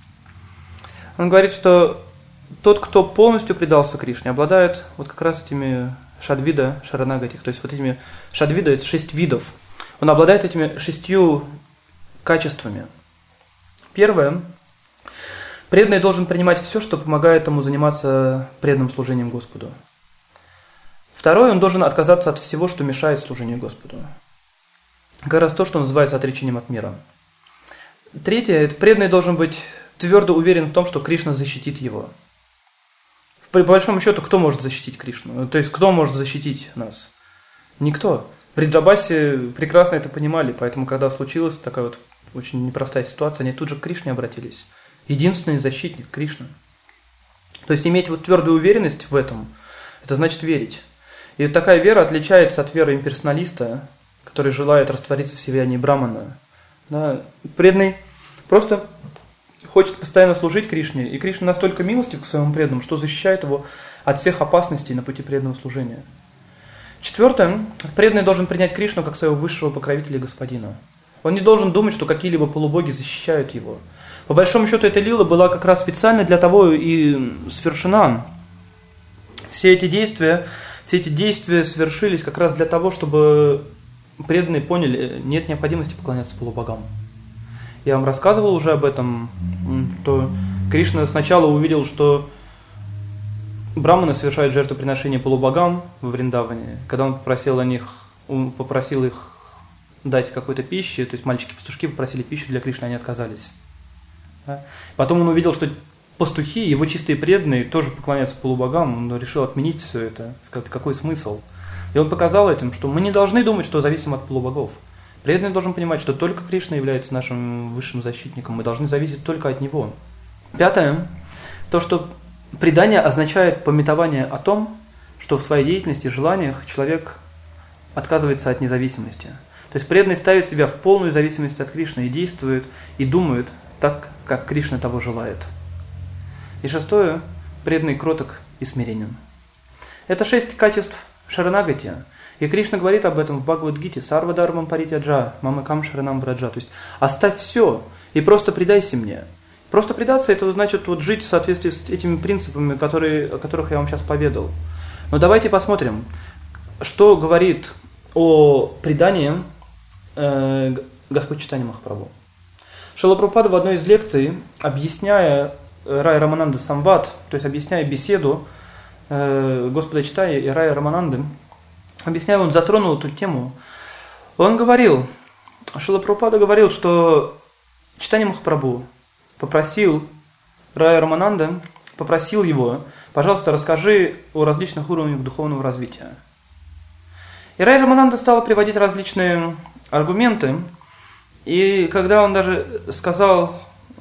Он говорит, что тот, кто полностью предался Кришне, обладает вот как раз этими шадвида шаранагатих, то есть вот этими шадвида, это шесть видов. Он обладает этими шестью качествами. Первое. Преданный должен принимать все, что помогает ему заниматься преданным служением Господу. Второе. Он должен отказаться от всего, что мешает служению Господу. Как раз то, что называется отречением от мира. Третье. Это преданный должен быть твердо уверен в том, что Кришна защитит его. По большому счету, кто может защитить Кришну? То есть, кто может защитить нас? Никто. Бриджабаси прекрасно это понимали, поэтому, когда случилась такая вот очень непростая ситуация, они тут же к Кришне обратились. Единственный защитник – Кришна. То есть, иметь вот твердую уверенность в этом, это значит верить. И такая вера отличается от веры имперсоналиста, который желает раствориться в сиянии Брамана. Да, преданный просто хочет постоянно служить Кришне, и Кришна настолько милостив к своему преданному, что защищает его от всех опасностей на пути преданного служения. Четвертое. Преданный должен принять Кришну как своего высшего покровителя и господина. Он не должен думать, что какие-либо полубоги защищают его. По большому счету, эта лила была как раз специально для того и совершена. Все эти действия, все эти действия совершились как раз для того, чтобы преданные поняли, нет необходимости поклоняться полубогам. Я вам рассказывал уже об этом, что Кришна сначала увидел, что браманы совершают жертвоприношение полубогам во Вриндаване. Когда он попросил о них, он попросил их дать какой-то пищи, то есть мальчики-пастушки попросили пищу для Кришны, они отказались. Да? Потом он увидел, что пастухи, его чистые преданные, тоже поклоняются полубогам, он решил отменить все это, сказать, какой смысл. И он показал этим, что мы не должны думать, что зависим от полубогов. Преданный должен понимать, что только Кришна является нашим высшим защитником, мы должны зависеть только от Него. Пятое. То, что предание означает памятование о том, что в своей деятельности и желаниях человек отказывается от независимости. То есть преданный ставит себя в полную зависимость от Кришны и действует, и думает так, как Кришна того желает. И шестое. Преданный кроток и смиренен. Это шесть качеств шаранагати. И Кришна говорит об этом в Бхагавад-гите: «Сарва дармам паритяджа, мамакам шаранам браджа». То есть оставь все и просто предайся мне. Просто предаться — это значит вот жить в соответствии с этими принципами, которые, о которых я вам сейчас поведал. Но давайте посмотрим, что говорит о предании э, Господь Чайтанья Махапрабху. Шрила Прабхупада в одной из лекций, объясняя Рая Рамананда Самвад, то есть объясняя беседу э, Господа Чайтаньи и Рая Рамананды, объясняя, он затронул эту тему. Он говорил, Шрила Прабхупада говорил, что Чайтанья Махапрабху попросил Рая Рамананда, попросил его: пожалуйста, расскажи о различных уровнях духовного развития. И Рай Рамананда стал приводить различные аргументы, и когда он даже сказал,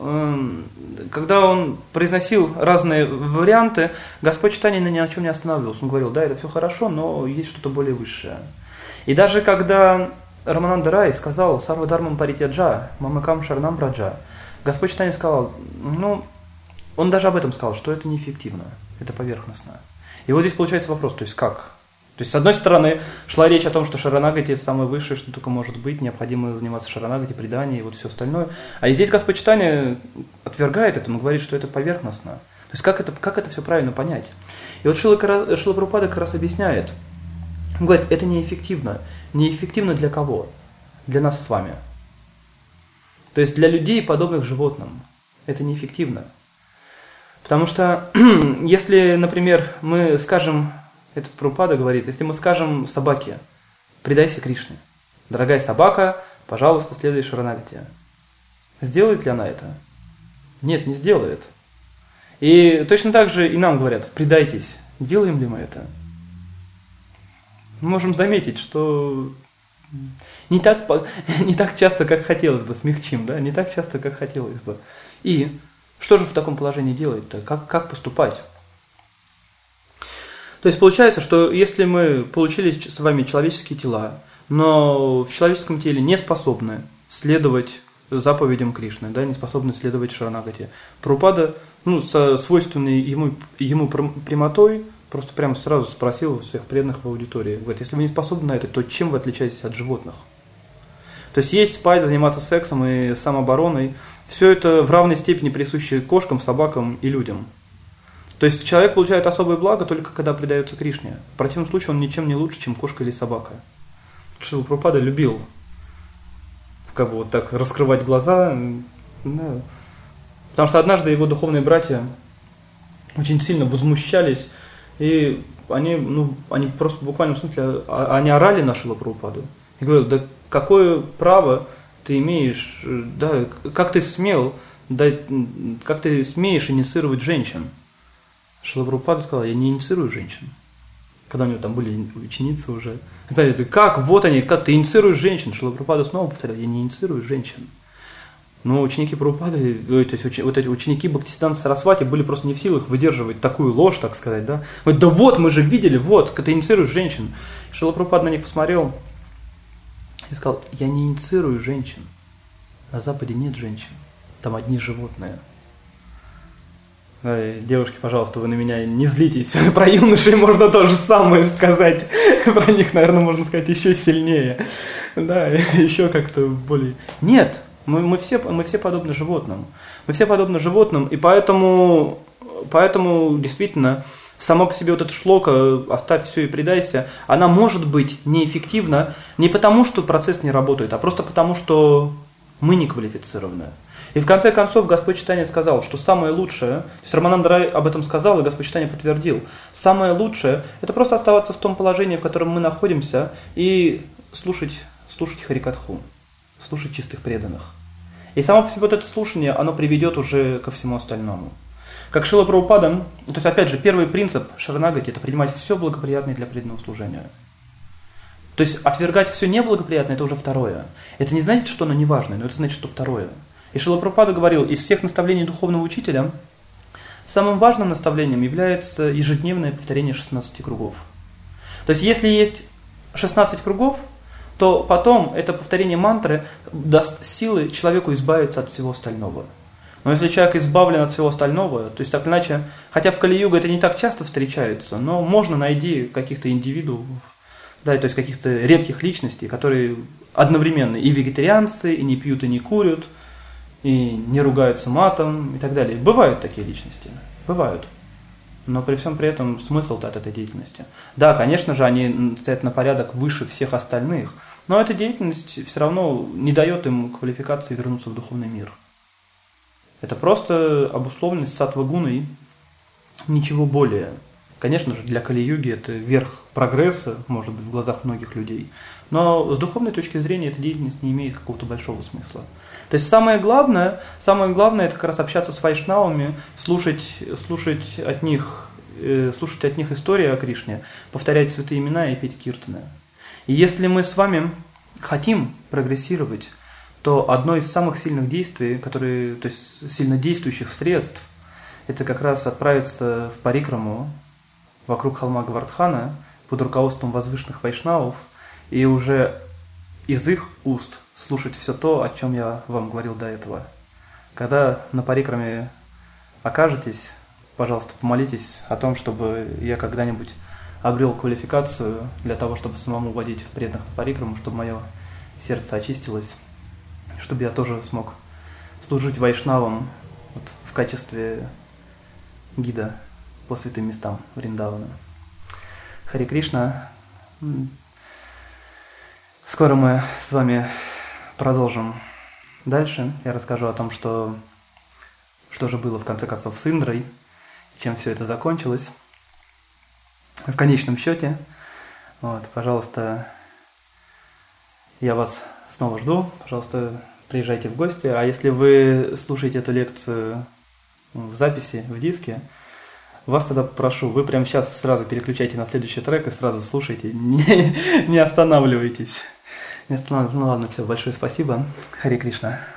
когда он произносил разные варианты, Господь Чайтанья ни на чем не останавливался. Он говорил: да, это все хорошо, но есть что-то более высшее. И даже когда Рамананда Рай сказал «Сарва дармам паритяджа, мамакам шаранам браджа», Господь Чайтанья сказал, ну, он даже об этом сказал, что это неэффективно, это поверхностно. И вот здесь получается вопрос, то есть как? То есть, с одной стороны, шла речь о том, что шаранагати — это самое высшее, что только может быть, необходимо заниматься шаранагати, преданием и вот все остальное. А здесь Господь Чайтанья отвергает это, он говорит, что это поверхностно. То есть, как это, как это все правильно понять? И вот Шрила, Шрила Прабхупада как раз объясняет. Он говорит, это неэффективно. Неэффективно для кого? Для нас с вами. То есть, для людей, подобных животным. Это неэффективно. Потому что, если, например, мы скажем... Это Прабхупада говорит, если мы скажем собаке: предайся Кришне. Дорогая собака, пожалуйста, следуй Шаранагати. Сделает ли она это? Нет, не сделает. И точно так же и нам говорят, предайтесь. Делаем ли мы это? Мы можем заметить, что не так, не так часто, как хотелось бы, смягчим, да? Не так часто, как хотелось бы. И что же в таком положении делать-то? Как, как поступать? То есть получается, что если мы получили с вами человеческие тела, но в человеческом теле не способны следовать заповедям Кришны, да, не способны следовать Шаранагати, Прабхупада, ну, со свойственной ему, ему прямотой, просто прямо сразу спросил всех преданных в аудитории, говорит, если вы не способны на это, то чем вы отличаетесь от животных? То есть есть, спать, заниматься сексом и самообороной, все это в равной степени присуще кошкам, собакам и людям. То есть человек получает особое благо только когда предается Кришне. В противном случае он ничем не лучше, чем кошка или собака. Шрила Прабхупада любил как бы вот так раскрывать глаза. Да. Потому что однажды его духовные братья очень сильно возмущались, и они, ну, они просто в буквальном смысле, они орали на Шрилу Прабхупаду. И говорят, да какое право ты имеешь, да, как ты смел, да, как ты смеешь инициировать женщин? Шрила Прабхупада сказала, я не инициирую женщин. Когда у него там были ученицы уже. Говорят, как, вот они, как ты инициируешь женщин? Шрила Прабхупада снова повторял, я не инициирую женщин. Но ученики Прабхупады, то есть вот эти ученики Бхактисиданта Сарасвати были просто не в силах выдерживать такую ложь, так сказать, да. Говорят, да вот, мы же видели, вот, как ты инициируешь женщин. Шрила Прабхупада на них посмотрел и сказал, я не инициирую женщин. На Западе нет женщин, там одни животные. Девушки, пожалуйста, вы на меня не злитесь. Про юношей можно то же самое сказать. Про них, наверное, можно сказать еще сильнее. Да, еще как-то более... Нет, мы, мы, все, мы все подобны животным. Мы все подобны животным, и поэтому, поэтому действительно, сама по себе вот эта шлока «оставь все и предайся», она может быть неэффективна не потому, что процесс не работает, а просто потому, что мы не квалифицированы. И в конце концов Господь Чайтанья сказал, что самое лучшее, то есть Рамананда Рай об этом сказал, и Господь Чайтанья подтвердил, самое лучшее – это просто оставаться в том положении, в котором мы находимся, и слушать, слушать Харикатху, слушать чистых преданных. И само по себе вот это слушание, оно приведет уже ко всему остальному. Как Шрила Прабхупада, то есть опять же, первый принцип Шаранагати – это принимать все благоприятное для преданного служения. То есть отвергать все неблагоприятное – это уже второе. Это не значит, что оно не важное, но это значит, что второе. И Шрила Прабхупада говорил, из всех наставлений духовного учителя самым важным наставлением является ежедневное повторение шестнадцати кругов. То есть если есть шестнадцать кругов, то потом это повторение мантры даст силы человеку избавиться от всего остального. Но если человек избавлен от всего остального, то есть так иначе, хотя в Кали-югу это не так часто встречается, но можно найти каких-то индивидуумов, да, то есть каких-то редких личностей, которые одновременно и вегетарианцы, и не пьют, и не курят, и не ругаются матом и так далее. Бывают такие личности, бывают. Но при всем при этом смысл-то от этой деятельности. Да, конечно же, они стоят на порядок выше всех остальных, но эта деятельность все равно не дает им квалификации вернуться в духовный мир. Это просто обусловленность саттва-гуной, ничего более. Конечно же, для Кали-юги это верх прогресса, может быть, в глазах многих людей. Но с духовной точки зрения эта деятельность не имеет какого-то большого смысла. То есть самое главное, самое главное, это как раз общаться с вайшнавами, слушать, слушать, от них, э, слушать от них истории о Кришне, повторять святые имена и петь киртаны. И если мы с вами хотим прогрессировать, то одно из самых сильных действий, которые, то есть сильно действующих средств, это как раз отправиться в парикраму вокруг холма Гавардхана под руководством возвышенных вайшнавов и уже из их уст слушать все то, о чем я вам говорил до этого. Когда на парикраме окажетесь, пожалуйста, помолитесь о том, чтобы я когда-нибудь обрел квалификацию для того, чтобы самому водить в преданных на парикраму, чтобы мое сердце очистилось, чтобы я тоже смог служить вайшнавам вот, в качестве гида по святым местам Вриндавана. Харе Кришна. Скоро мы с вами продолжим дальше. Я расскажу о том, что, что же было в конце концов с Индрой, чем все это закончилось. В конечном счете, вот, пожалуйста, я вас снова жду. Пожалуйста, приезжайте в гости. А если вы слушаете эту лекцию в записи, в диске, вас тогда прошу, вы прямо сейчас сразу переключайте на следующий трек и сразу слушайте, не, не останавливайтесь. Не останавливайтесь. Ну ладно, все, большое спасибо. Харе Кришна.